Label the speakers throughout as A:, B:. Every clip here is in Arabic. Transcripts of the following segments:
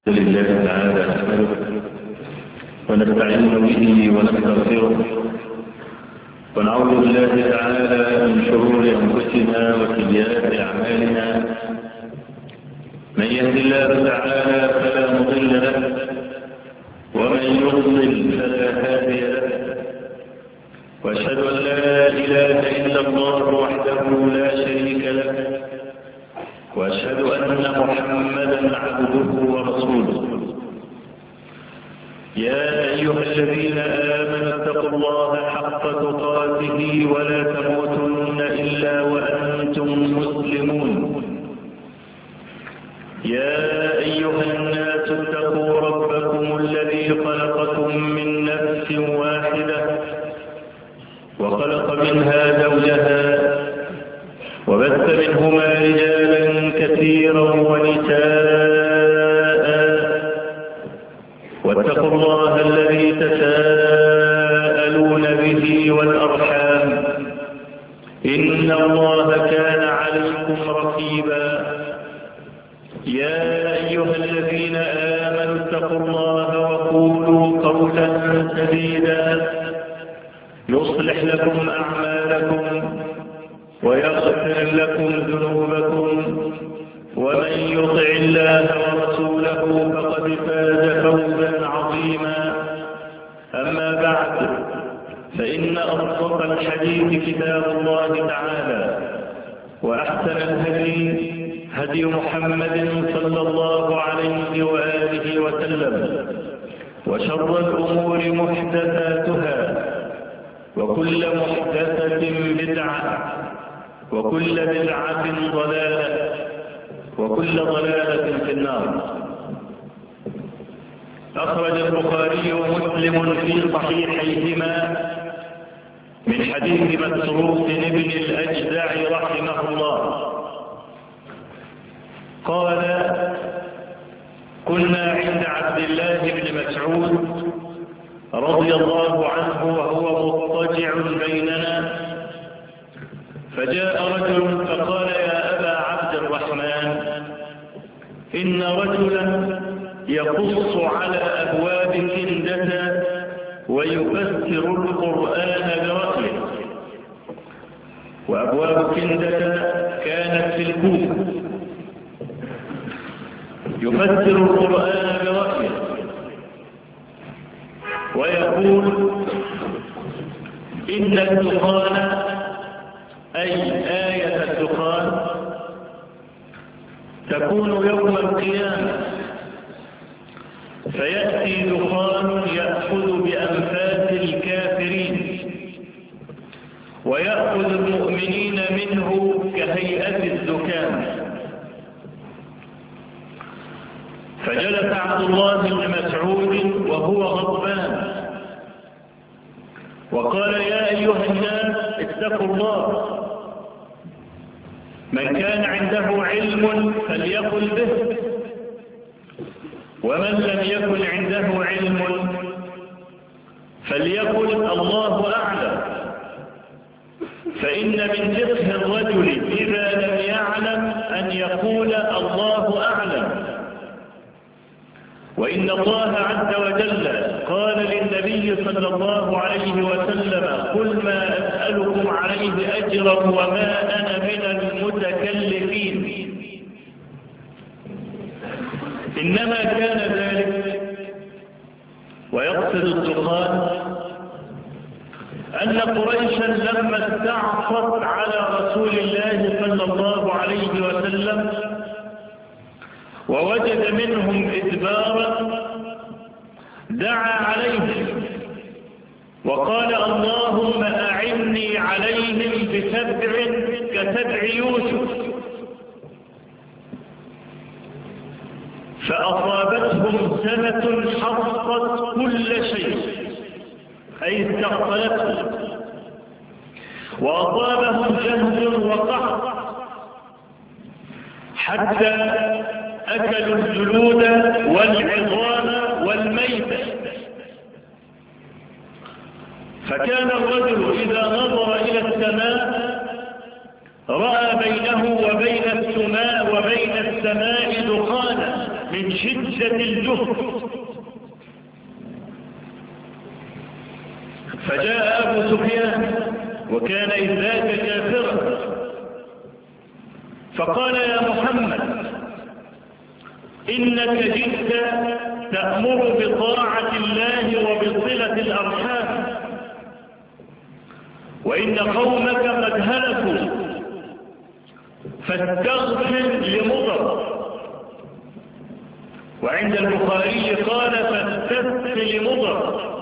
A: لله تعالى نحمده ونستعين به ونستغفره ونعوذ بالله تعالى من شرور انفسنا وسيئات اعمالنا. من يهد الله تعالى فلا مضل له ومن يضلل فلا هادي له، واشهد ان لا اله الا الله وحده لا شريك له، واشهد ان محمدا عبده ورسوله. يا ايها الذين امنوا اتقوا الله حق تقاته ولا تموتن الا وانتم مسلمون. يا ايها الناس اتقوا ربكم الذي خلقكم من نفس واحده وخلق منها زوجها وبث منهما رجالا كثيرا ونساء، واتقوا الله الذي تساءلون به والأرحام إن الله كان عليكم رقيبا. يا أيها الذين آمنوا اتقوا الله وقولوا قولا سديدا يصلح لكم أعمالكم ويغفر لكم ذنوبكم، ومن يطع الله ورسوله فقد فاز فوزا عظيما. أما بعد، فإن أصدق الحديث كتاب الله تعالى، وأحسن الهدي هدي محمد صلى الله عليه وآله وسلم، وشر الأمور محدثاتها، وكل محدثة بدعة، وكل بدعة ضلالة، وكل ضلالة في النار. أخرج البخاري ومسلم في صحيحيهما من حديث مسروق بن الأجدع رحمه الله قال: كنا عند عبد الله بن مسعود رضي الله عنه وهو مضطجع بيننا، فجاء رجل فقال: يا أبا عبد الرحمن، إن رجلا يقص على أبواب كندة ويفسر القرآن برأيه. وأبواب كندة كانت في الكوفة، يفسر القرآن برأيه ويقول: إن الدخان، أي آية الدخان، تكون يوم القيامة، فيأتي دخان يأخذ بأنفاس الكافرين ويأخذ المؤمنين منه كهيئة الزكام. فجلس عبد الله بن مسعود وهو غضبان وقال: يا أيها الناس اتقوا الله، من كان عنده علم فليقل به، ومن لم يكن عنده علم فليقل الله أعلم. فإن من فقه الرجل إذا لم يعلم أن يقول الله أعلم. وإن الله عز وجل قال للنبي صلى الله عليه وسلم: قل ما أسألكم عليه أجرا وما أنا من المتكلفين. إنما كان ذلك، ويقصد الدخان، أن قريشا لما استعصت على رسول الله صلى الله عليه وسلم ووجد منهم إدبارا دعا عليهم وقال: اللهم أعني عليهم بسبع كسبع يوسف. فأصابتهم سنة حصت كل شيء، أي استقبلتهم، وأصابهم جهد وقحط حتى أكلوا الجلود والعظام والميتة. فكان الرجل إذا نظر إلى السماء رأى بينه وبين السماء دخانا من شدة الجهد. فجاء أبو سفيان وكان إذ ذاك كافرا فقال يا محمد إنك جئت تأمر بطاعة الله وبصلة الأرحام وإن قومك قد هلكوا فاستغفر لمضر. وعند البخاري قال فاستغفر لمضر.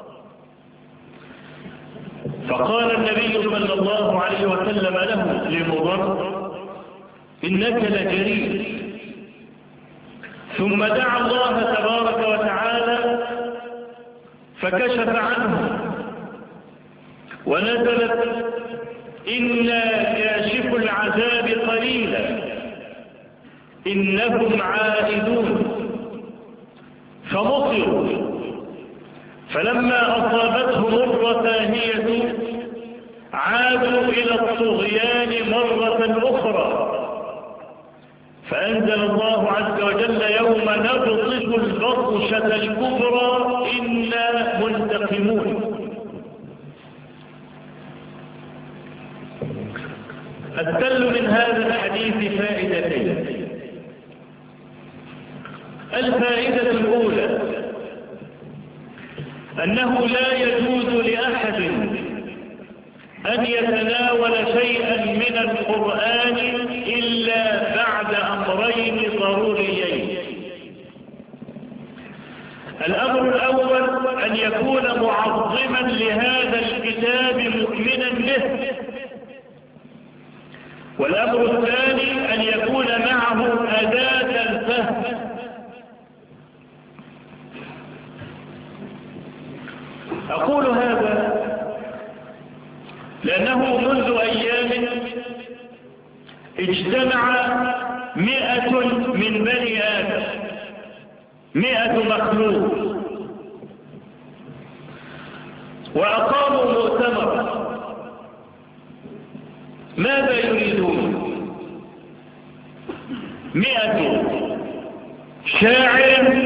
A: فقال النبي صلى الله عليه وسلم له لمضر إنك لجريء. ثم دعا الله تبارك وتعالى فكشف عنه ونزلت إنا كاشف العذاب قليلا إنهم عائدون. فمطروا فلما أصابتهم الرفاهية عادوا إلى الطغيان مرة أخرى فأنزل الله عز وجل يوم نبطش البطشة الكبرى إنا منتقمون. أدل من هذا الحديث فائدتين. الفائدة الأولى أنه لا يجوز لأحد أن يتناول شيئا من القرآن إلا بعد أمرين ضروريين. الأمر الأول أن يكون معظما لهذا الكتاب مؤمنا به. والأمر الثاني أن يكون معه أداة الفهم. أقول هذا لأنه منذ أيام اجتمع 100 من بني آدم، 100 مخلوق، وأقاموا مؤتمر. ماذا يريدون؟ 100 شاعر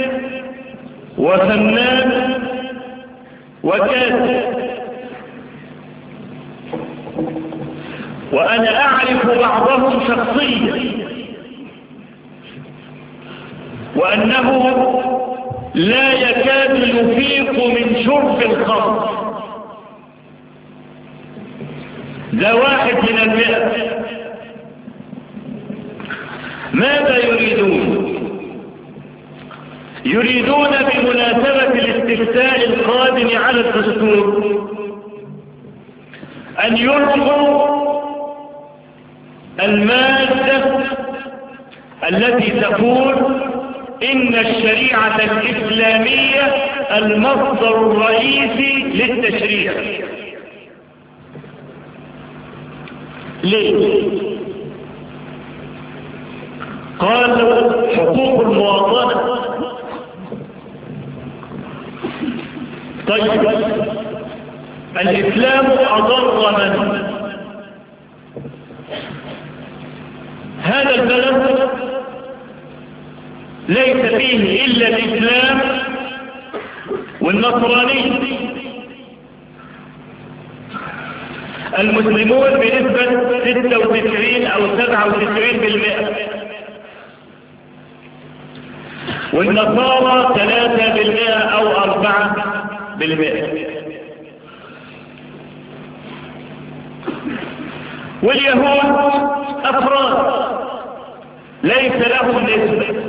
A: وفنان وكاتب. وأنا أعرف بعضهم شخصيا وأنه لا يكاد يفيق من شرب الخمر. ده 1 من 100. ماذا يريدون؟ يريدون بمناسبة الاستفتاء القادم على الدستور أن يلغوا المادة التي تقول إن الشريعة الإسلامية المصدر الرئيسي للتشريع. ليه؟ قالوا حقوق المواطنة. طيب الإسلام أضر من؟ هذا البلد ليس فيه إلا الإسلام والنصرانية. المسلمون بنسبة 96 أو 97%، والنصارى 3% أو 4%، واليهود أفراد ليس لهم نسبة.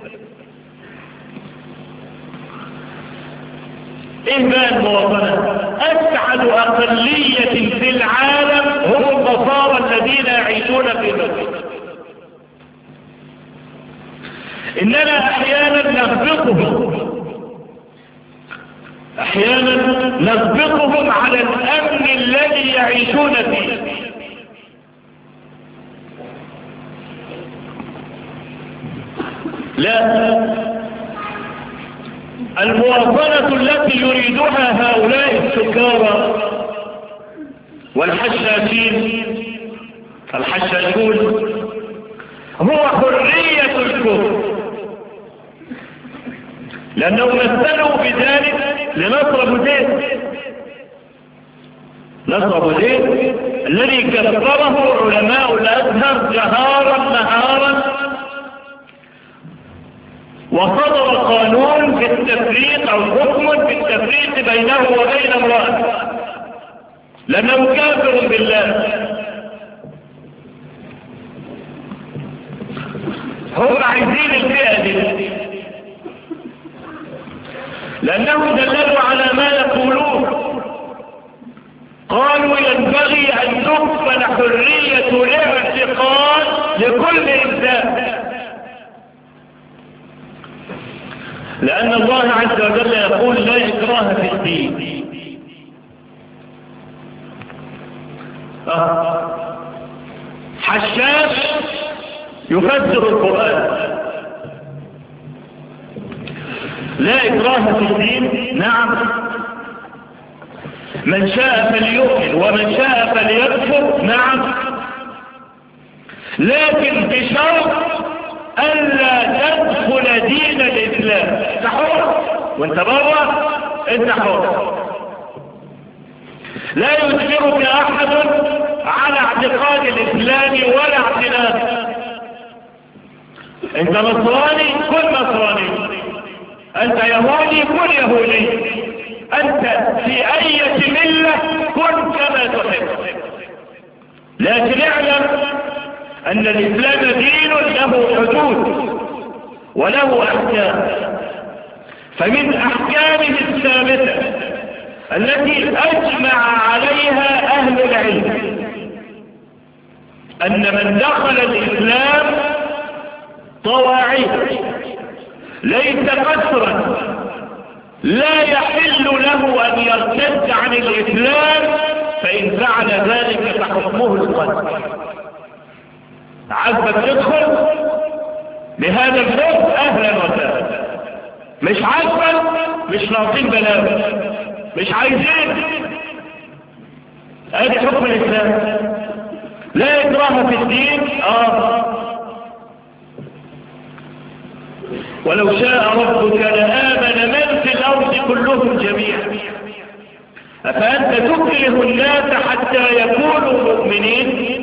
A: إيه بقى المواطنة؟ أسعد أقلية في العالم هم النصارى الذين يعيشون في مصر. إننا أحيانا نسبقهم على الأمن الذي يعيشون فيه. لا، المواطنة التي يريدها هؤلاء السكارى والحشاشون هو حرية الكفر. لأنه مثلوا بذلك لنصر أبو زيد. نصر أبو زيد الذي كفره علماء الأزهر جهارا نهارا، وصدر قانون بالتفريق أو حكم بالتفريق بينه وبين امرأته لأنه كافر بالله. هم عايزين الفئة دي لأنه دللوا على ما يقولون. قالوا ينبغي أن تكفل حرية الاعتقاد لكل إنسان، لأن الله عز وجل يقول لا إكراه في الدين. حشاش يفسر القرآن لا إكراه في الدين. نعم، من شاء فليؤمن ومن شاء فليكفر. نعم، لكن بشرط ألا تدخل دين الإسلام. انت حر وانت بره، انت حر. لا يجبرك أحد على اعتقاد الإسلام ولا اعتناده. انت نصراني كن نصراني، انت يهودي كن يهودي، انت في اي ملة كن كما تحب. لكن اعلم ان الاسلام دين له حدود وله احكام. فمن احكامه الثابتة التي اجمع عليها اهل العلم ان من دخل الاسلام طواعية ليس قسرا، لا يحل له ان يرتد عن الاسلام، فان فعل ذلك فحكمه القتل. عجبك تدخل بهذا الحكم اهلا وسهلا، مش عجبك مش ناقصين بلاوي، مش عايزين. ادي حكم الاسلام، لا اكراه في الدين. ولو شاء ربك لآمن من في الأرض كلهم جميعا أفأنت تكره الناس حتى يكونوا مؤمنين؟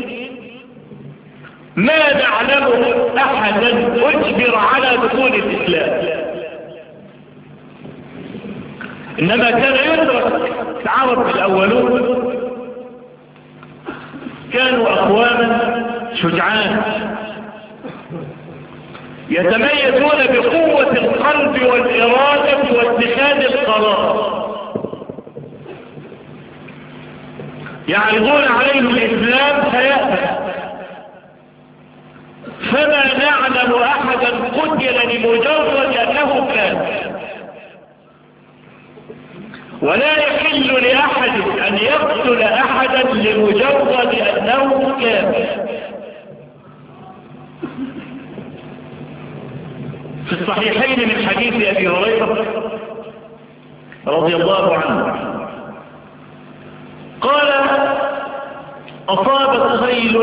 A: ما نعلم أحدا أجبر على دخول الإسلام، إنما كان يدرك. العرب الأولون كانوا أقواما شجعان يتميزون بقوة القلب والإرادة واتخاذ القرار. يعرضون عليهم الإسلام فيأبى. فما نعلم أحدا قتل لمجرد أنه كان، ولا يحل لأحد أن يقتل أحدا لمجرد أنه كان. في الصحيحين من حديث أبي هريرة رضي الله عنه قال أصابت خيل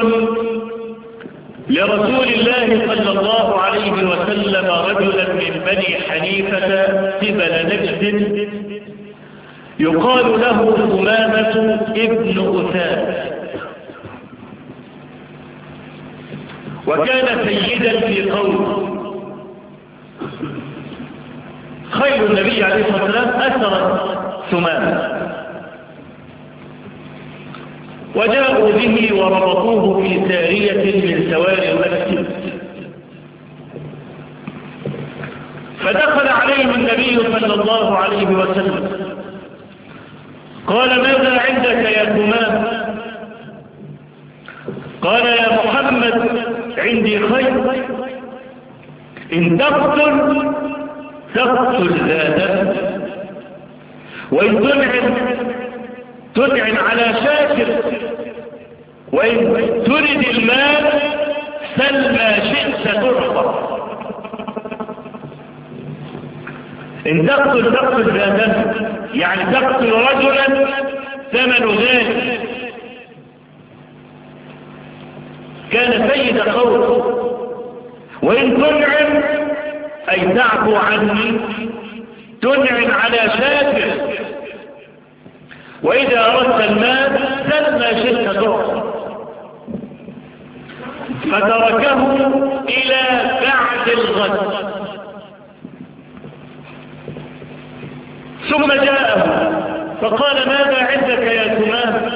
A: لرسول الله صلى الله عليه وسلم رجلا من بني حنيفة قبل نجد يقال له ثمامة ابن أثاث، وكان سيدا في قومه. خيل النبي عليه الصلاة والسلام أثرت ثمامة، وجاءوا به وربطوه في سارية من سواري المسجد. فدخل عليه النبي صلى الله عليه وسلم قال ماذا عندك يا ثمامة؟ قال يا محمد عندي خير، إن تقتل ذاتا، وإن تنعم على شاكر، وإن ترد المال سل ما شئت تعطى. إن تقتل ذاتا يعني تقتل رجلا ثمن غالي كان سيد قوم، وإن تنعم أي تعفو عني تنعم على شاكر، وإذا أردت المال سل ما شئت تعطى. فتركه إلى بعد الغد، ثم جاءه فقال ماذا عندك يا ثمام؟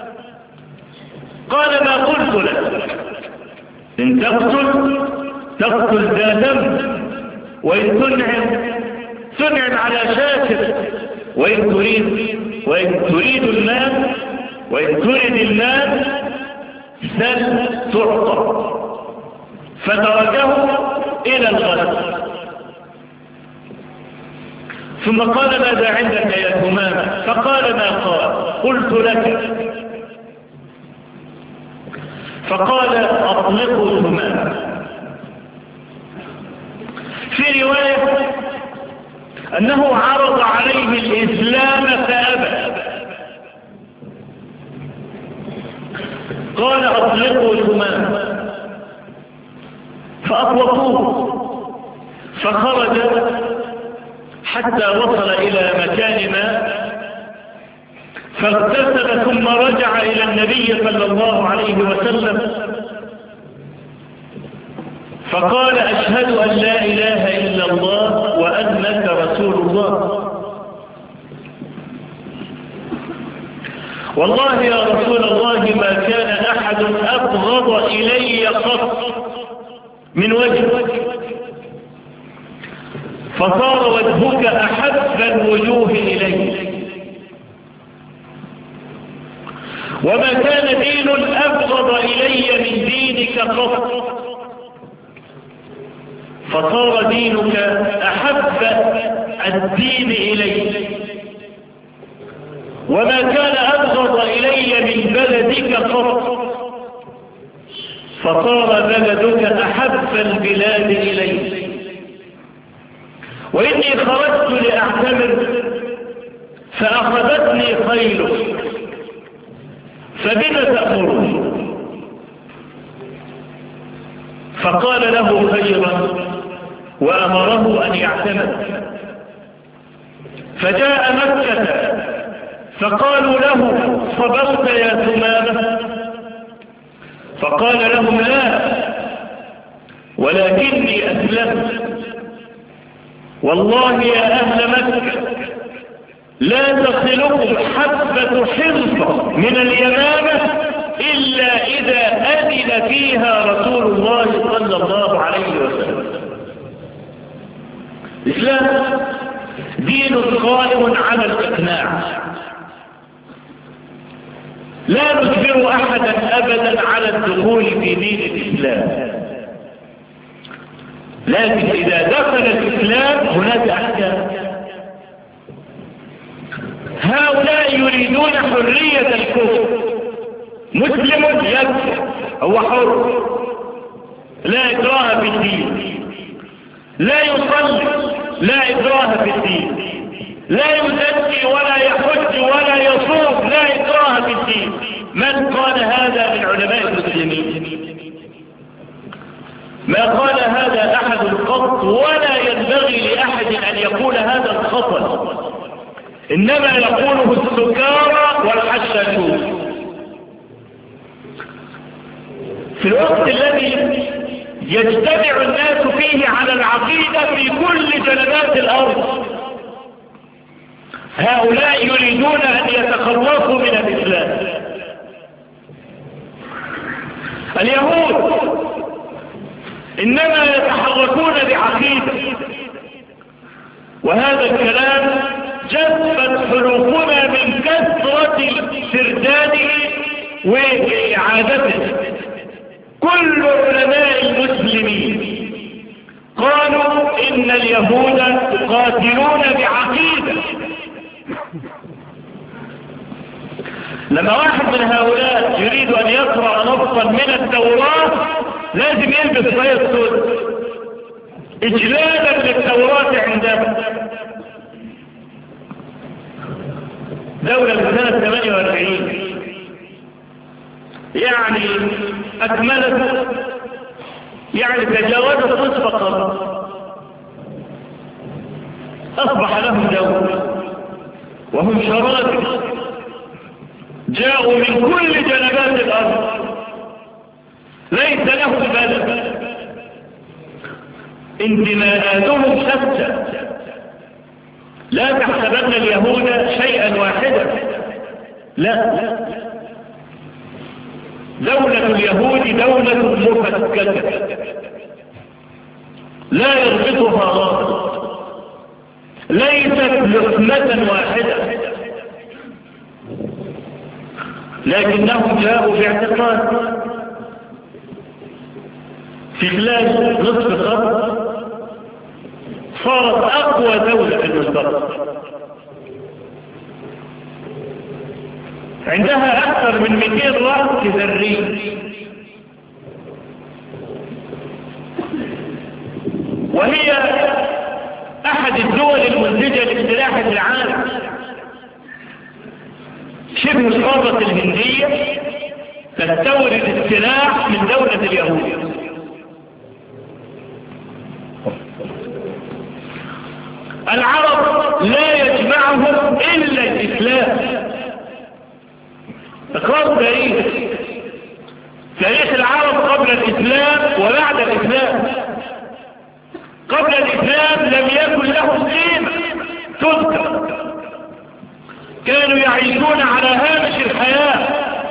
A: قال ما قلت لك، إن تقتل ذا دم، وإن تنعم على شاكر، وإن تريد المال، وإن تريد المال سل تعطى. فتركه إلى الغد، ثم قال ماذا عندك يا ثمامة؟ فقال ما قال، قلت لك. فقال أطلقوا ثمامة. في رواية أنه عرض عليه الإسلام فأبى، قال أطلقوا ثمامة، فأطلقوه، فخرج حتى وصل إلى مكان ما، فاغتسل ثم رجع إلى النبي صلى الله عليه وسلم فقال أشهد أن لا إله إلا الله وأنك رسول الله. والله يا رسول الله ما كان أحد أبغض إلي قط من وجهك، فصار وجهك أحب الوجوه إلي، وما كان دين أبغض إلي من دينك قط، فصار دينك أحب الدين إلي، وما كان أبغض إلي من بلدك قط، فصار بلدك أحب البلاد إلي. وإني خرجت لأعتمر فأخذتني خيلك، فبما تأمرني؟ فقال له خيرا وأمره أن يعتمر. فجاء مكة فقالوا له صبرت يا ثمامة؟ فقال لهم لا، ولكني أسلمت. والله يا أهل مكة لا تصلكم حبة حنطة من اليمامة إلا إذا أذن فيها رسول الله صلى الله عليه وسلم. الإسلام دين قائم على الإقناع، لا نجبر أحدا أبدا على الدخول في دين الإسلام، لكن إذا دخل الإسلام هناك أحكام. هؤلاء يريدون حرية الكفر، مسلم يكفر هو حر، لا إكراه في الدين، لا يصلي لا إكراه في الدين، لا يزكي ولا يحج ولا يصوم لا إكراه في الدين. من قال هذا من علماء المسلمين؟ ما قال هذا أحد قط، ولا ينبغي لأحد أن يقول هذا الخطأ، إنما يقوله السكارى والحشاشون. في الوقت الذي يجتمع الناس فيه على العقيدة في كل جنبات الأرض، هؤلاء يريدون أن يتخلصوا من الإسلام. اليهود إنما يتحركون بعقيدة، وهذا الكلام جفت حروفنا من كثرة سرداده وإعادته. كل علماء المسلمين قالوا إن اليهود يقاتلون بعقيدة. لما واحد من هؤلاء يريد أن يقرأ نصا من التوراة لازم يلبس راية سود إجلالا للتوراة عندهم. دولة من سنة 48 يعني أكملت، يعني تجاوزت نصف القرن. أصبح لهم دولة وهم شراكس جاءوا من كل جنبات الأرض، ليس لهم بلد، انتماءاتهم شتى. لا تحسبن اليهود شيئا واحدا، لا، دولة اليهود دولة مفككة لا يربطها رابط، ليست لحمة واحدة، لكنهم جاءوا باعتقاد في خلال نصف قرن صارت أقوى دولة في المنطقة، عندها أكثر من 200 رأس ذري، وهي أحد الدول المنتجة للسلاح في العالم، شبه القارة الهندية تستورد السلاح من دولة اليهود. العرب لا يجمعهم إلا الإسلام. اقرأوا تاريخ العرب قبل الإسلام وبعد الإسلام. قبل الإسلام لم يكن لهم قيمة تذكر، كانوا يعيشون على هامش الحياة،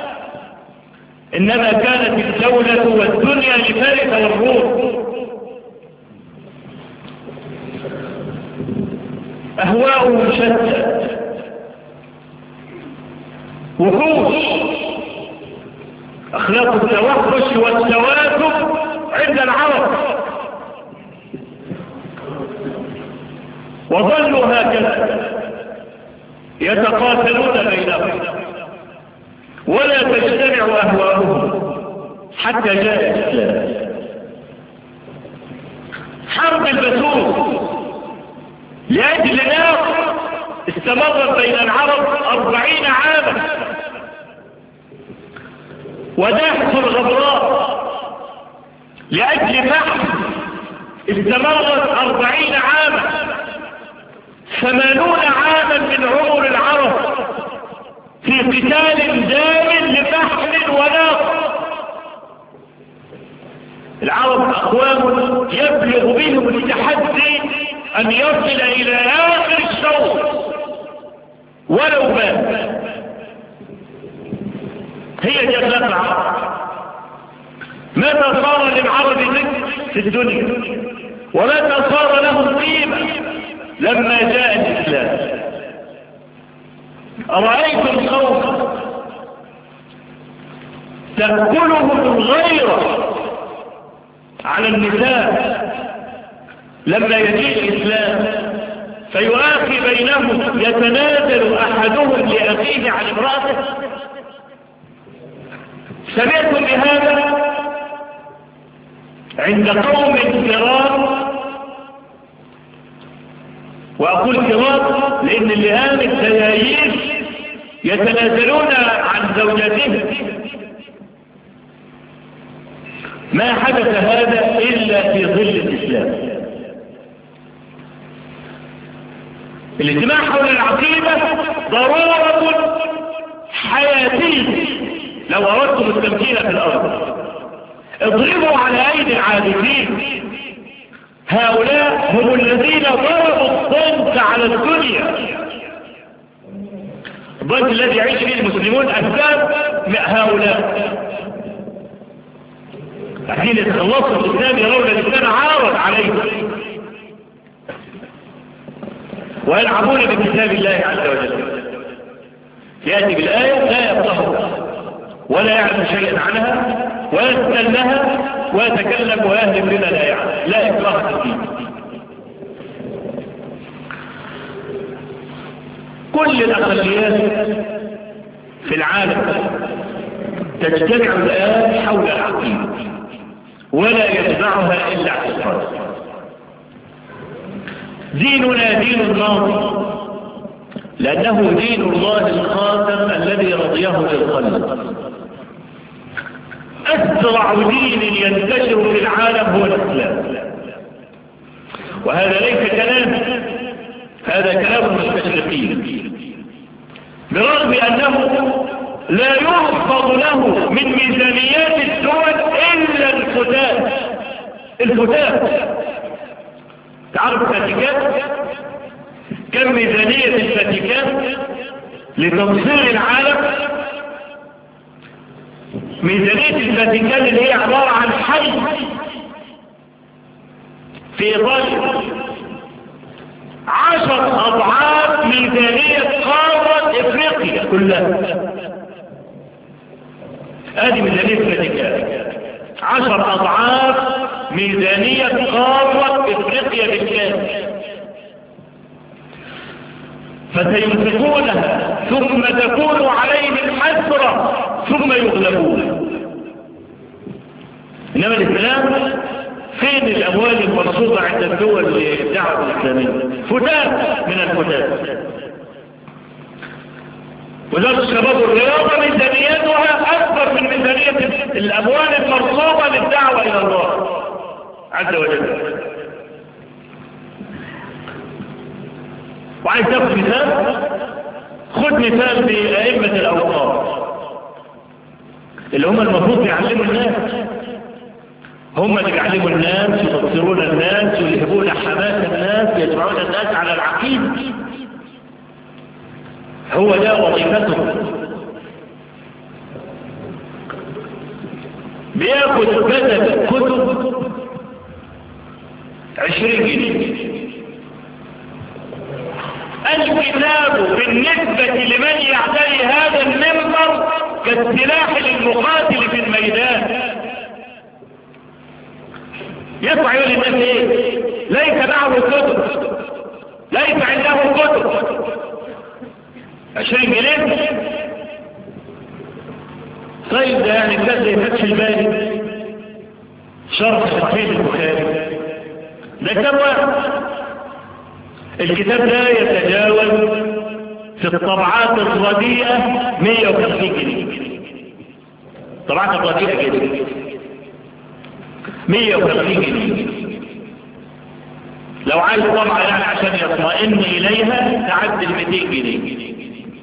A: إنما كانت الدولة والدنيا لفارس والروم. أهواؤهم شتى، وحوش، أخلاق التوحش والتواكب عند العرب، وظلوا هكذا يتقاتلون بينهم ولا تجتمع أهواؤهم حتى جاء الإسلام. حرب البسوس لأجل نار استمرت بين العرب 40 عاما، وداحة الغبراء لأجل فحم استمرت 40 عاما، 80 عاما من عمر العرب في قتال دائم لفحم ونار. العرب أقوام يبلغ بهم التحدي أن يصل إلى آخر الشوط ولو مات. هي دي أخلاق العرب. متى صار للعرب ذكر في الدنيا ومتى صار لهم قيمة؟ لما جاء الإسلام. أرأيتم قوما تأكلهم الغيرة على النساء لما يجيء الإسلام فيؤاخي بينهم، يتنازل أحدهم لأخيه عن امرأته؟ سمعتم بهذا عند قوم كرام؟ وأقول كرام لأن اللئام الديايين يتنازلون عن زوجاتهم. ما حدث هذا إلا في ظل الإسلام. الاجتماع حول العقيدة ضرورة حياتية لو أردتم التمكين في الأرض. اضربوا على أيدي العابثين، هؤلاء هم الذين ضربوا الضنك على الدنيا. الضنك الذي يعيش فيه المسلمون أسباب هؤلاء. حين يتخلصوا الإسلام يرون الإسلام عارض عليهم ويلعبون بكتاب الله عز وجل. يأتي بالآية لا يفقهها ولا يعلم شيئا عنها ويستلها ويتكلم ويهلم بما لا يعلم، لا إكراه في الدين. كل الأقليات في العالم تجتمع الآن حول العقيدة ولا يتبعها إلا اعتقاد. ديننا دين الله لأنه دين الله الخاتم الذي رضيه للخلق. أسرع دين ينتشر في العالم هو الإسلام، وهذا ليس كلام، هذا كلام المستشرقين، برغم أنه لا يرفض له من ميزانيات الدول إلا الفتات. تعرف الفاتيكان كم ميزانية الفاتيكان لتنصير العالم؟ ميزانية الفاتيكان اللي هي عبارة عن حي في إيطاليا 10 أضعاف ميزانية قارة إفريقيا كلها. هذه ميزانية الفاتيكان 10 أضعاف ميزانية قارة إفريقيا بالكامل، فسينفقونها ثم تكون عليهم الحسرة ثم يغلبون. إنما الإسلام فين الأموال المرصودة عند الدول للدعوة الإسلامية؟ فتات من الفتات. وزارة الشباب والرياضة ميزانيتها أكبر من ميزانية الأموال المرصودة للدعوة إلى الله عز وجل. وعايز تاخد مثال؟ خد مثال بأئمة الأوقاف اللي هم المفروض يعلموا الناس، هم اللي بيعلموا الناس يبصرون الناس يلهبون حماس الناس يجمعون الناس على العقيدة، هو ده وظيفته. بياخد بدل كتب 20 جنيه. الكتاب بالنسبة لمن يعتري هذا المنبر كالسلاح للمقاتل في الميدان. يسمع يقول للناس ايه؟ ليس معه كتب، ليس عنده كتب. 20 جنيه؟ طيب ده يعني كتاب زي فتح الباري شرح صحيح البخاري ده كتاب واحد. الكتاب ده يتجاوز في الطبعات الرديئة 150 جنيه. الطبعات الرديئة كده 150 جنيه. لو عايز طبعة يعني عشان يطمئن إليها تعدل 200 جنيه.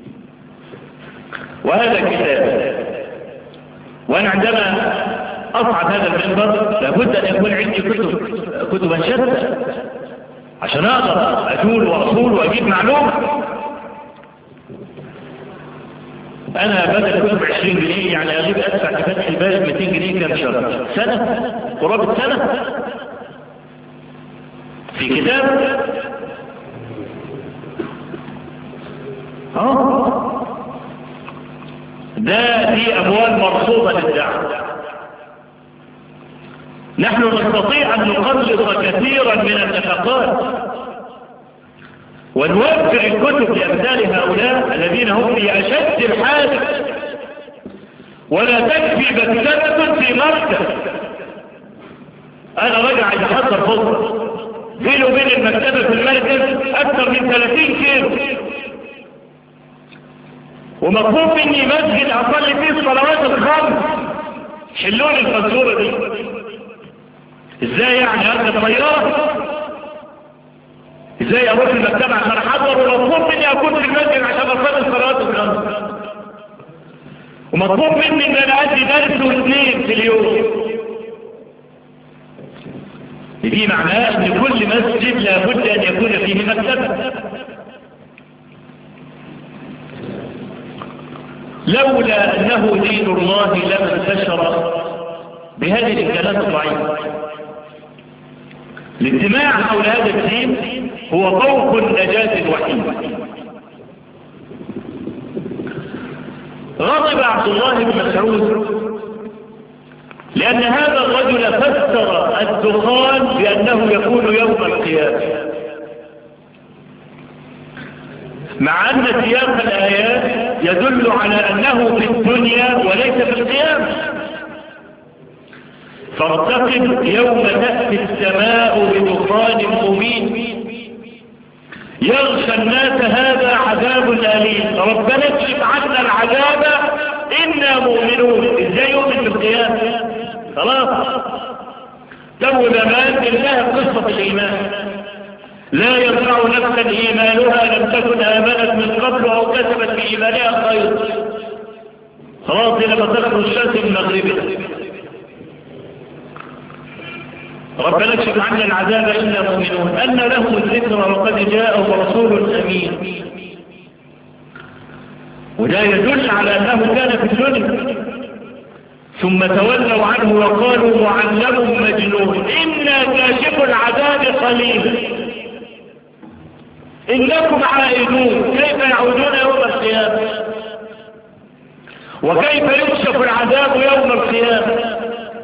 A: وهذا كتاب. وأنا عندما أصعد هذا المنبر لابد أن يكون عندي كتبا شتى عشان أقدر أجول وأصول وأجيب معلومة. أنا بدل كتب 20 جنيه يعني أجيب أدفع لفتح الباري 200 جنيه كم شهر؟ سنة؟ قرابة سنة في كتاب. ده في أموال مرصودة للدعوة. نحن نستطيع أن نقلص كثيرا من النفقات ونوفر الكتب لأمثال هؤلاء الذين هم في أشد الحاجة، ولا تكفي مكتبة في مركز. أنا راجع عايز أحضر فضل بينه وبين المكتبة في المركز أكثر من 30 كيلو، ومطلوب مني مسجد أصلي فيه الصلوات الخمس. حلون الفزورة دي ازاي يعني؟ هذا طيارة ازاي اروح المكتبة عشان احضر ومطلوب مني اكون في المسجد عشان اصلي الصلوات الخمس، ومطلوب مني ان انا ادي درس واثنين في اليوم. دي معناه ان كل مسجد لابد ان يكون فيه مكتبة. لولا انه دين الله لما انتشر بهذه الكلام الضعيفة. الاجتماع حول هذا الدين هو طوق النجاة الوحيد. غضب عبد الله بن مسعود لأن هذا الرجل فسر الدخان بأنه يكون يوم القيامة، مع أن سياق الآيات يدل على أنه في الدنيا وليس في القيامة. فارتقب يوم تأتي السماء بدخان مبين يغشى الناس هذا عذاب أليم ربنا اكشف عنا العذاب إنا مؤمنون. ازاي يؤمن بالقيامة؟ خلاص تو زمان انتهت قصة الإيمان. لا ينفع نفسا إيمانها لم تكن آمنت من قبل أو كسبت في إيمانها خير. خلاص لما تخرج الشمس من مغربها. ربنا اكشف عنا العذاب إنا مؤمنون أن لهم الذكر وقد جاءهم رسول أمين. وده يدل على أنه كان في الدنيا ثم تولوا عنه وقالوا معلم مجنون إنا كاشف العذاب قليلا إنكم عائدون. كيف يعودون يوم القيامة؟ وكيف يكشف العذاب يوم القيامة؟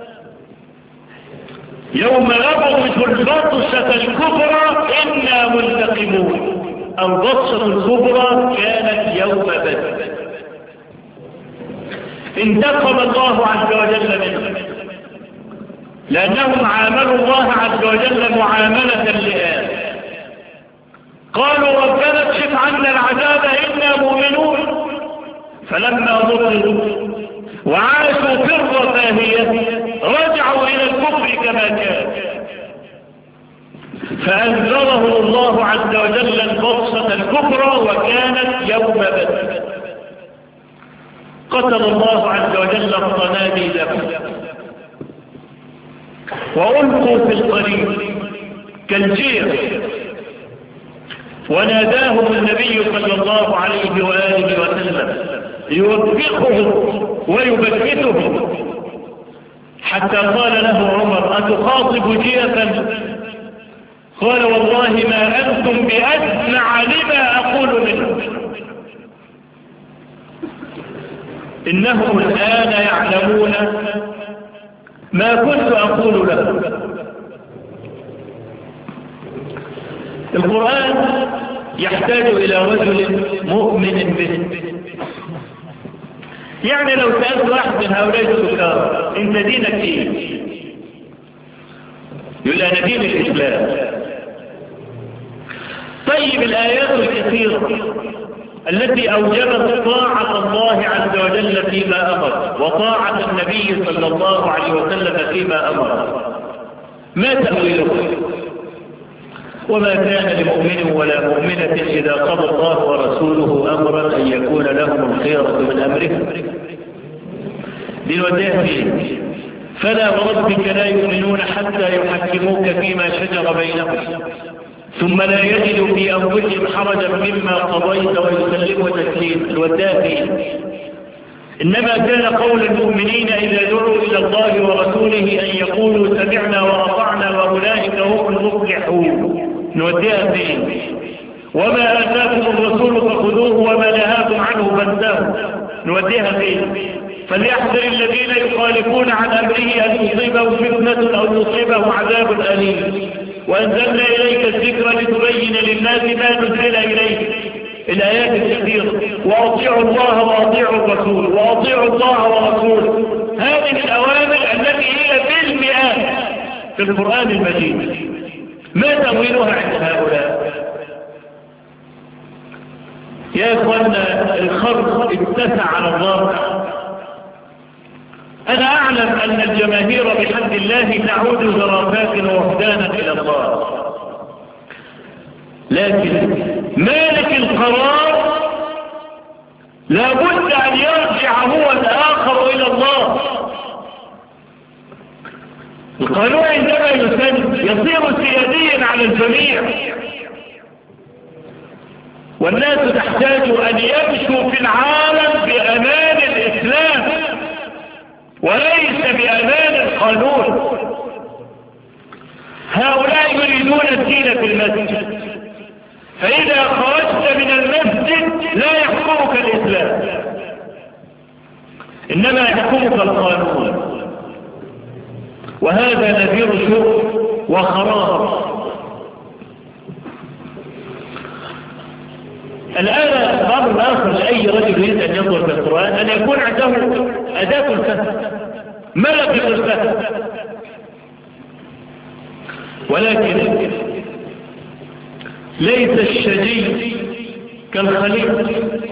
A: يوم نبطش البطشة الكبرى إنا منتقمون. البطشة الكبرى كانت يوم بدر. انتقم الله عز وجل منهم لأنهم عاملوا الله عز وجل معاملة لآل. قالوا ربنا اكشف عنا العذاب إنا مؤمنون. فلما ضروا وعاشوا في الرفاهية رجعوا إلى الكفر كما كان. فأنذرهم الله عز وجل البطشة الكبرى وكانت يوم بدر. قتل الله عز وجل الصناديد وألقوا في الطريق كالجير. وناداهم النبي صلى الله عليه وآله وسلم يوبخهم ويبكتهم حتى قال له عمر أتخاطب جيفا؟ قال والله ما أنتم بأسمع لما أقول منه. إنهم الآن يعلمون ما كنت أقول لهم. القرآن يحتاج إلى رجل مؤمن به. يعني لو سألت واحد من هؤلاء السكار انت دينك ايه؟ يقول انا دين الإسلام. طيب الآيات الكثيرة التي أوجبت طاعة الله عز وجل فيما أمر وطاعة النبي صلى الله عليه وسلم فيما أمر ما تأويله؟ وما كان لمؤمن ولا مؤمنة إذا قضى الله ورسوله أمرا أن يكون لهم الخيرة من أمرهم. للوداع فيه فلا وربك لا يؤمنون حتى يحكموك فيما شجر بينهم ثم لا يجدوا في أنفسهم حرجا مما قضيت ويسلموا تسليما. الوداع فيه إنما كان قول المؤمنين إذا دعوا إلى الله ورسوله أن يقولوا سمعنا وأطعنا وأولئك هم المفلحون. نوديها فين؟ وما آتاكم الرسول فخذوه وما نهاكم عنه فانتهوا. نوديها فين؟ فليحذر الذين يخالفون عن أمره أن تصيبهم فتنة أو يصيبهم عذاب أليم. وأنزلنا إليك الذكر لتبين للناس ما نزل إليك. الآيات الكثيرة وأطيعوا الله وأطيعوا الرسول وأطيعوا الله ورسوله. هذه الأوامر التي هي بالمئات في القرآن المجيد. ما تأويلها عند هؤلاء؟ يا إخوانا الخرق اتسع على الواقع. أنا أعلم أن الجماهير بحمد الله تعود زرافات ووحدانا إلى الله، لكن مالك القرار لابد أن يرجع هو الآخر إلى الله. القانون عندما يسن يصير سياديا على الجميع، والناس تحتاج أن يمشوا في العالم بأمان الإسلام وليس بأمان القانون. هؤلاء يريدون الدين في المسجد، فإذا خرجت من المسجد لا يحكمك الإسلام إنما يحكمك القانون، وهذا نذير شر وخراب. الآن أمر آخر لأي رجل يريد أن ينظر في القرآن أن يكون عنده أداة الفهم، ملكة الفهم. ولكن ليس الشجي كالخليل،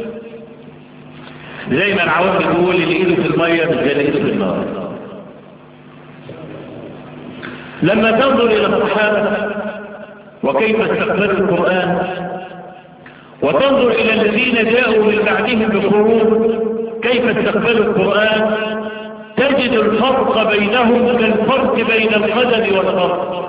A: زي ما العوام بتقول اللي ايده في المية مش زي اللي ايده في النار. لما تنظر إلى الصحابة وكيف استقبلوا القرآن، وتنظر إلى الذين جاءوا من بعدهم بقرون كيف استقبلوا القرآن، تجد الفرق بينهم كالفرق بين القدم والأرض.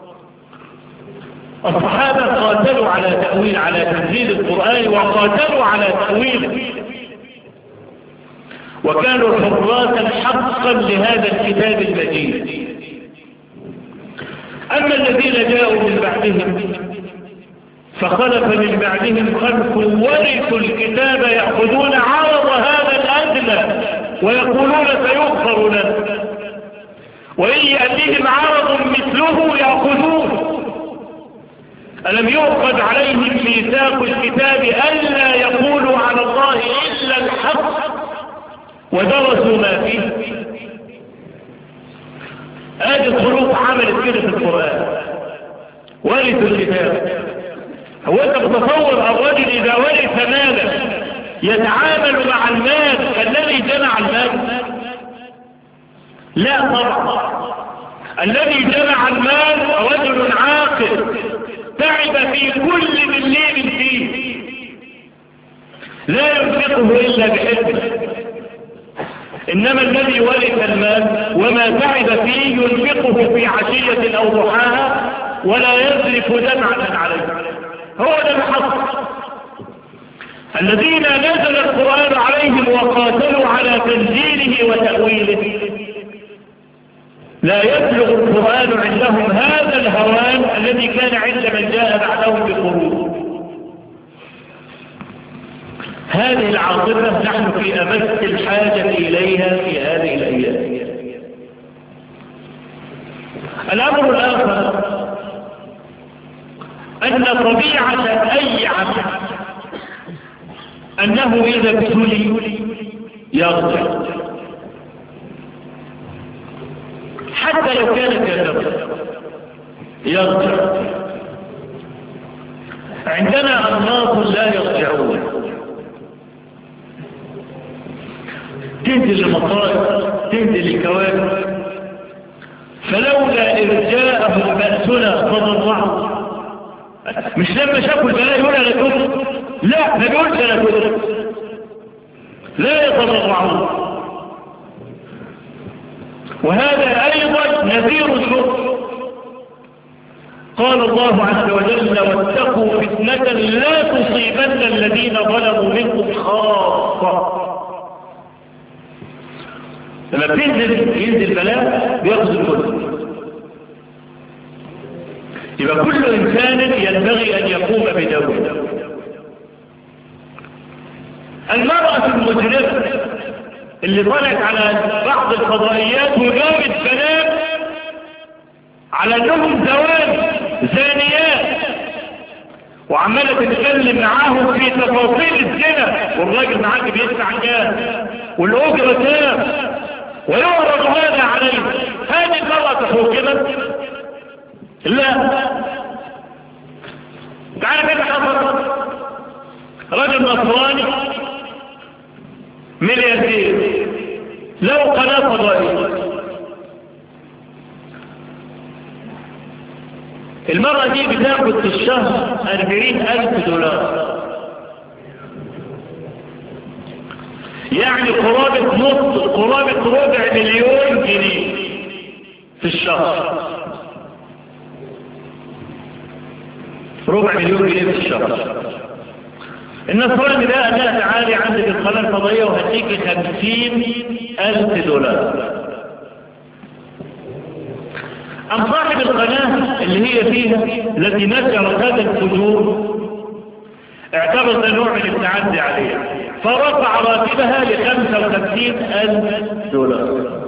A: الصحابة قاتلوا على تنزيل القرآن وقاتلوا على تأويله، وكانوا حراسا حقا لهذا الكتاب المجيد. أما الذين جاءوا من بعدهم فخلف من بعدهم خلف ورثوا الكتاب يأخذون عرض هذا الأدنى ويقولون سيغفر لنا، وإن يأتيهم عرض مثله يأخذوه. ألم يؤخذ عليهم ميثاق الكتاب ألا يقولوا على الله إلا الحق ودرسوا ما فيه؟ هذه الظروف عملت كده في القرآن، ورثوا الكتاب. هو أنت بتصور الرجل إذا ورث مالا يتعامل مع المال كالذي جمع المال؟ لا طبعا. الذي جمع المال رجل عاقل تعب في كل مليم فيه، لا ينفقه إلا بحكمة. إنما الذي ورث المال وما تعب فيه ينفقه في عشية أو ضحاها ولا يذرف دمعة عليه. هو ده الحق. الذين نزل القرآن عليهم وقاتلوا على تنزيله وتأويله لا يبلغ القرآن عندهم هذا الهوان الذي كان عند من جاء بعدهم بقرون. هذه العاطفة نحن في أمس الحاجة إليها في هذه الأيام. الأمر الآخر أن طبيعة أي عبد أنه إذا ابتلي يرجع، حتى لو كان كافرا يرجع. عندنا أناس لا يرجعون، تنزل المصائب، تنزل الكوارث، فلولا إرجاءهم بأسنا تضرعوا. مش لما شافوا البلاء يقول أنا تبت، لا ما بيقولش أنا تبت، لا يتضرعون. وهذا أيضا نذير الشر. قال الله عز وجل واتقوا فتنة لا تصيبن الذين ظلموا منكم خاصة. لما ينزل بلاء بيأخذ الكل. يبقى كل إنسان ينبغي أن يقوم بدوره. المرأة المجرمة اللي طلعت على بعض الفضائيات وجابت بنات على انهم زوان زانيات وعمالة تتكلم معاهم في تفاصيل الزنا، والراجل معاك بيدفع كام والأجرة كام ويعرض هذا عليه. هذه المرأة تحوكمت؟ لا. تعالى كده حصل رجل نصراني ملياردير له قناة فضائية. المرأة دي بتاخد في الشهر 40,000 دولار، يعني قرابة ربع مليون جنيه في الشهر. ربع مليون جنيه في الشهر. النصراني ده قال لها تعالي عندك القناة الفضائية وهديكي 50,000 دولار. أم صاحب القناة اللي هي فيها التي نشرت هذا الفجور اعتبر ده نوع من التعدي عليها، فرفع راتبها ل55,000 دولار.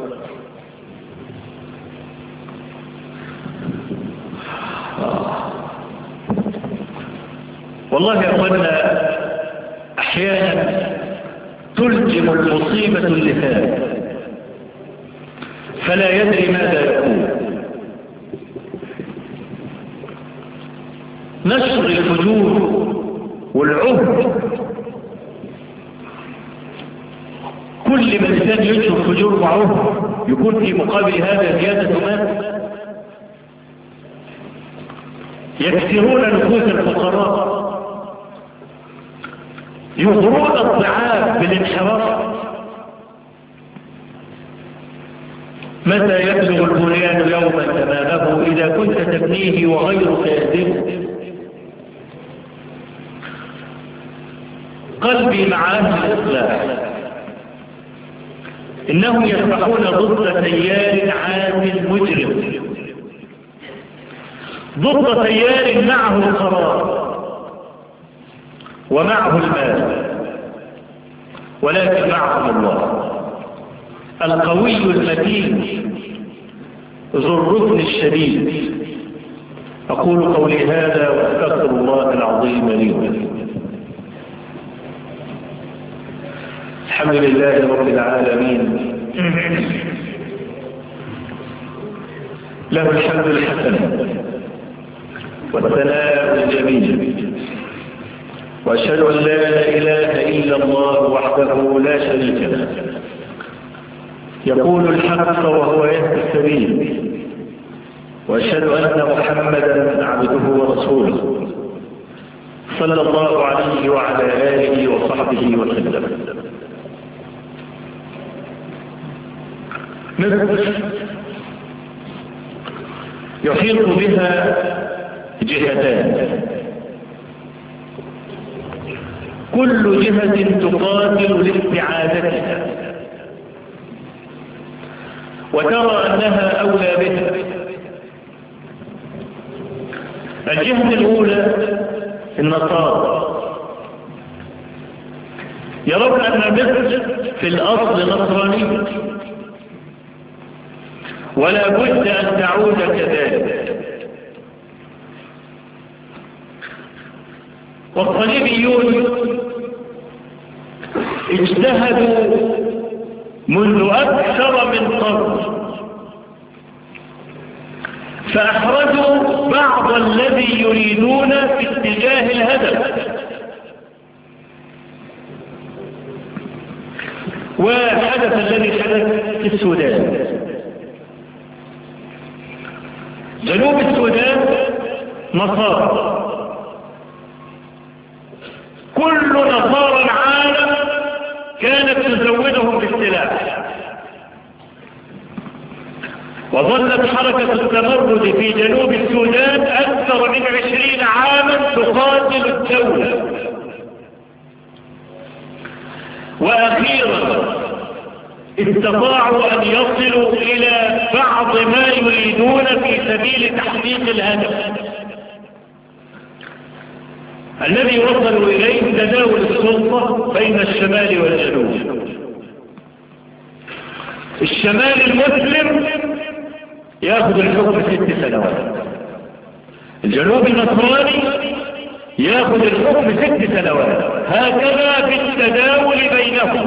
A: والله يا أخوانا أحيانا تلجم المصيبة اللسان فلا يدري ماذا يقول. نشر الفجور والعهد، كل ما الإنسان ينشر فجور وعهد يكون في مقابل هذا زيادة مال. يكسرون نفوس الفقراء، يغرون الضعاف بالانحراف. متى يبلغ البنيان يوما تمامه إذا كنت تبنيه وغيرك يهدمه؟ قلبي مع أهل الإصلاح، إنهم يسبحون ضد تيار عام مجرم، ضد تيار معه القرار ومعه المال، ولكن معهم الله القوي المتين ذو الركن الشديد. أقول قولي هذا وأستغفر الله العظيم لي ولكم. الحمد لله رب العالمين، له الحمد الحسن والثناء الجميل، وأشهد أن لا إله إلا الله وحده لا شريك له، يقول الحق وهو يهدي السبيل، وأشهد أن محمدا عبده ورسوله صلى الله عليه وعلى آله وصحبه وسلم. مصر يحيط بها جهتان، كل جهة تقاتل لاستعادتها وترى أنها أولى بها. الجهة الأولى النصارى، يرون أن مصر في الأصل نصرانية ولا بد أن تعود كذلك. والصليبيون اجتهدوا منذ أكثر من قرن فأحرجوا بعض الذي يريدون في اتجاه الهدف، وحدث الذي حدث في السودان. جنوب السودان نصارى، كل نصارى العالم كانت تزودهم بالسلاح، وظلت حركة التمرد في جنوب السودان أكثر من 20 عاما تقاتل الدولة. وأخيرا استطاعوا أن يصلوا إلى بعض ما يريدون في سبيل تحقيق الهدف الذي وصلوا إليه، تداول السلطة بين الشمال والجنوب. الشمال المسلم يأخذ الحكم 6 سنوات، الجنوب النصراني يأخذ الحكم 6 سنوات، هكذا في التداول بينهم.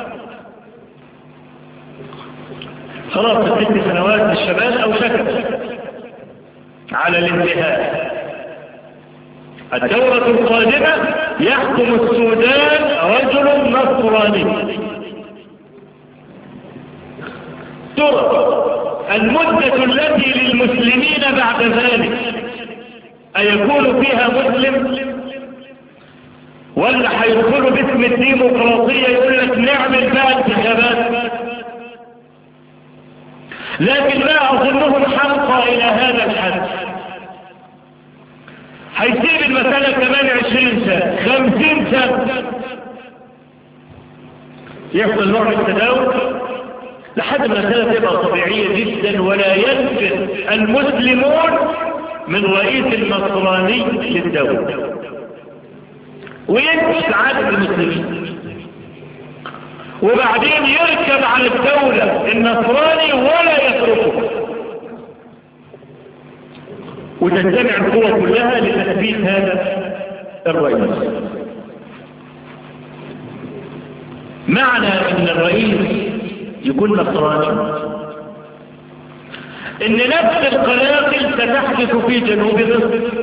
A: خلاص 6 سنوات الشمال أو شكل على الانتهاء. الدورة القادمة يحكم السودان رجل نصراني. ترى المدة التي للمسلمين بعد ذلك أيكون فيها مسلم ولا حيدخلوا باسم الديمقراطية يقول لك نعمل بقى انتخابات؟ لكن لا أظنهم حرقى إلى هذا الحد. هيسيب المسألة كمان 20 سنة 50 سنة يحصل نوع من التداول لحد ما المسألة تبقى طبيعية جدا، ولا ينفذ المسلمون من رئيس النصراني للدولة وينفذ عادة المسلمين، وبعدين يركب على الدولة النصراني ولا يتركه، وتجتمع القوى كلها لتثبيت هذا الرئيس. معنى ان الرئيس يكون نصراني ان نفس القلاقل ستحدث في جنوب مصر،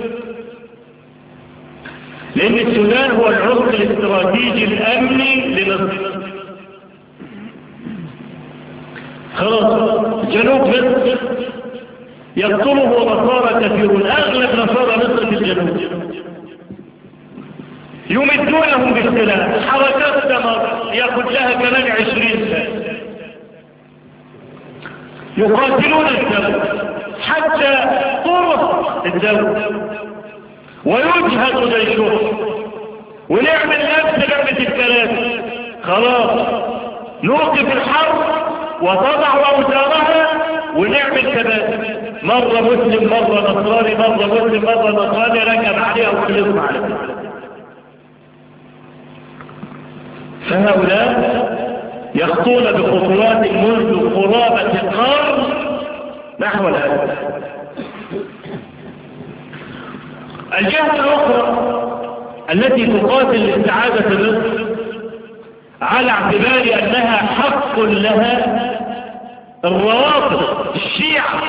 A: لان السودان هو العمق الاستراتيجي الامني لمصر. خلاص جنوب مصر يقتله نصارى كثيرون، أغلب نصارى مصر في الجنوب، يمدونهم بالسلاح، حركات دمار يأخذ لها كمان 20 سنة، يقاتلون الدولة حتى طرق الدولة ويجهد جيشهم، ونعمل نفس لعبة الكلام، خلاص نوقف الحرب وتضع أوزارها ونعمل كذا، مرة مسلم مرة نصراني، مرة مسلم مرة نصراني، ركب عليها وخلصنا عليها. فهؤلاء يخطون بخطوات منذ قرابة القرن نحو الآن. الجهة الأخرى التي تقاتل لاستعادة مصر على اعتبار أنها حق لها الروافض الشيعة،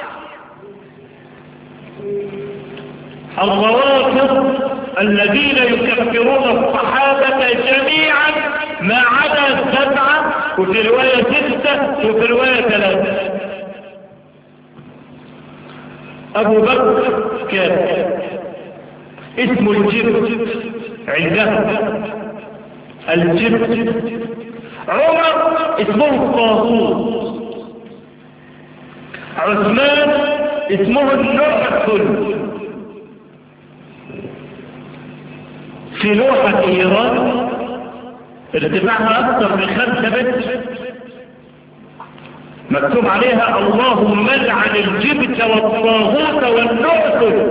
A: الروافض الذين يكفرون الصحابة جميعا ما عدا 7 وفي رواية 6 وفي رواية 3. أبو بكر كان اسمه الجبت عندهم، الجبت. عمر اسمه الطاغوت، عثمان اسمه النعثل. في لوحة إيران ارتفاعها أكثر من 5 متر مكتوب عليها اللهم لعن الجبت والطاغوت والنعثل.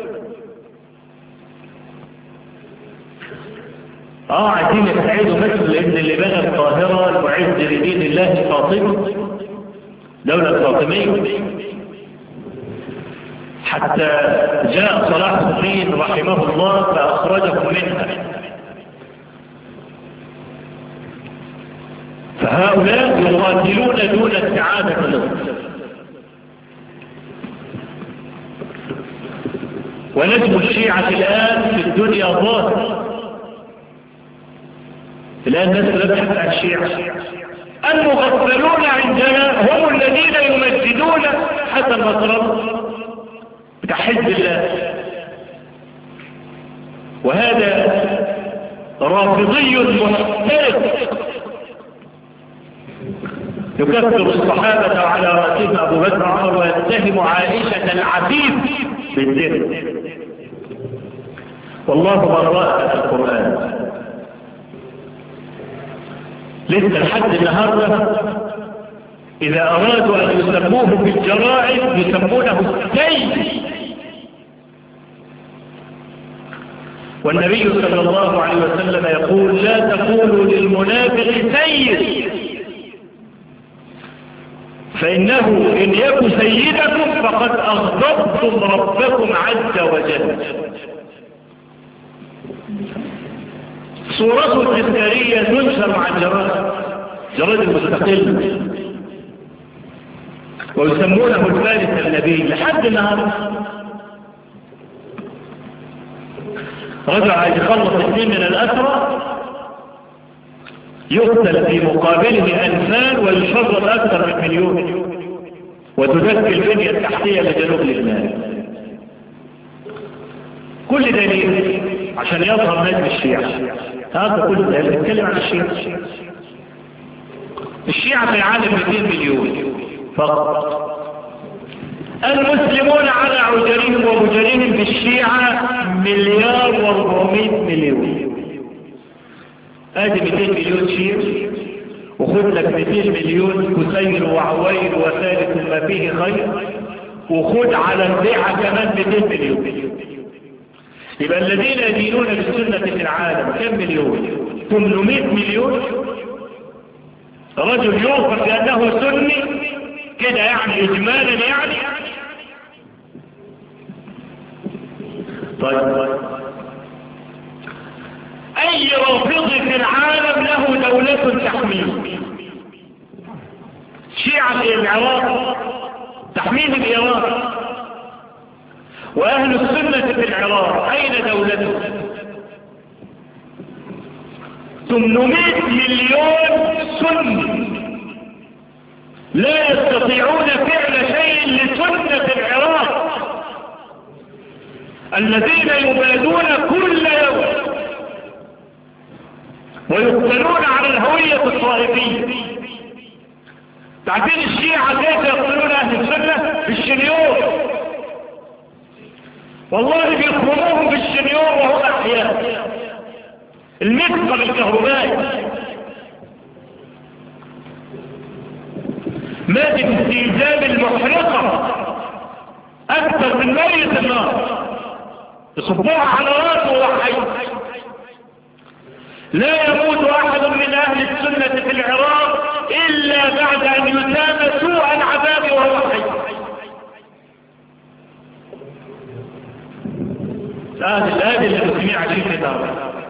A: عايزين يستعيدوا مصر، لأن اللي بنى القاهرة المعز لدين الله فاطمة، دولة فاطمية، حتى جاء صلاح الدين رحمه الله فأخرجهم منها. فهؤلاء يقاتلون دون استعادة مصر. ونجم الشيعة الآن في الدنيا ظاهر. الآن الناس لبحث عن الشيعة، المغفلون عندنا هم الذين يمجدون حسن نصرالله بتاع حزب الله، وهذا رافضي محترف يكفر الصحابة على رأسهم أبو بكر وعمر، ويتهم عائشة العفيف بالزنا. والله براءة القرآن. لسه لحد النهارده إذا أرادوا أن يسموه بالجرائم يسمونه السيد. والنبي صلى الله عليه وسلم يقول لا تقولوا للمنافق سيد، فإنه إن يكن سيدكم فقد أغضبتم ربكم عز وجل. صورته التذكارية تنشر عن جرائد المستقل، ويسمونه الفارس النبي لحد النهارده. رجع يخلص 2 من الأسرى يقتل في مقابله 2000 ويشرد أكثر من 1,000,000 وتدك البنية التحتية لجنوب لبنان. كل دليل عشان يظهر نجم الشيعة. هذا كل ده يتكلم عن الشيعة. الشيعة في العالم 200 مليون فقط. المسلمون على عجرهم ومجرهم بالشيعة 1,400,000,000. ادي 200 مليون شيعي، وخذ لك 200 مليون كسير وعوير وثالث ما فيه خير، وخذ على البيعة كمان 200 مليون. يبقى الذين يدينون بالسنة في العالم كم مليون؟ 800 مليون. رجل يوصف بأنه سني كده يعني إجمالا يعني. طيب أي رافض في العالم له دولة تحميه؟ شيعة العراق تحميه العراق، وأهل السنة في العراق أين دولته؟ 800 مليون سني لا يستطيعون فعل شيء لسنة العراق الذين يبادون كل يوم ويقتلون على الهوية الطائفية. تعرفين الشيعة كيف يقتلون أهل السنة؟ بالشنيور، والله بيخرموهم بالشنيور وهم أحياء، المثقب الكهربائي. مادة استيزاب المحرقة أكثر من مية النار، يصبوها على راسه وحي. لا يموت أحد من أهل السنة في العراق إلا بعد أن يسام سوء العذاب وهو حي. هذه المسلمين عايشين في دار،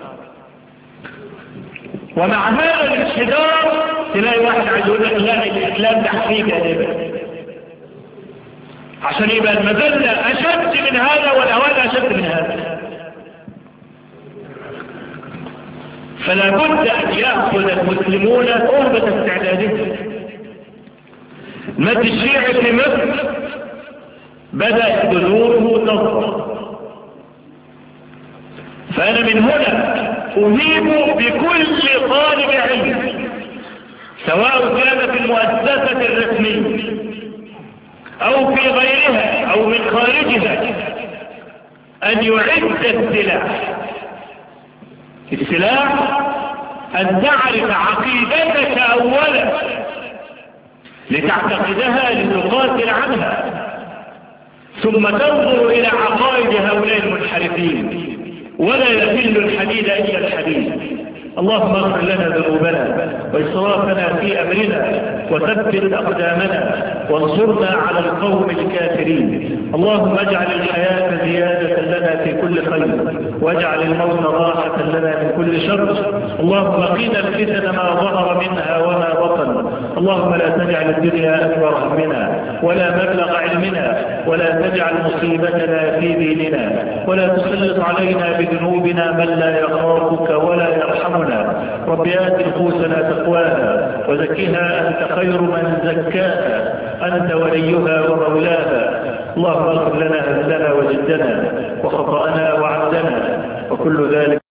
A: ومع هذا الانحدار تلاقي واحد عايز يقول لك لا الإسلام ده حقيقة عشان يبقى المذلة أشد من هذا والأوان أشد من هذا. فلا بد أن يأخذ المسلمون أهبة استعدادهم. مد الشيعي في مصر بدأت بذوره تظهر، فأنا من هنا أهيب بكل طالب علم سواء كان في المؤسسة الرسمية أو في غيرها أو من خارجها أن يعد السلاح أن تعرف عقيدتك أولا لتعتقدها لتقاتل عنها، ثم تنظر إلى عقائد هؤلاء المنحرفين. ولا يذل الحديد إلا الحديد. اللهم اغفر لنا ذنوبنا وإسرافنا في أمرنا وثبت أقدامنا وانصرنا على القوم الكافرين. اللهم اجعل الحياة زيادة لنا في كل خير واجعل الموت راحة لنا من كل شر. اللهم قنا الفتن ما ظهر منها وما بطن. اللهم لا تجعل الدنيا أكبر همنا ولا مبلغ علمنا ولا تجعل مصيبتنا في ديننا ولا تسلط علينا بذنوبنا من لا يخافك ولا يرحمنا. رب آت نفوسنا تقواها وزكها أنت خير من زكاها أنت وليها ومولاها. اللهم اغفر لنا هزلنا وجدنا وخطأنا وعمدنا وكل ذلك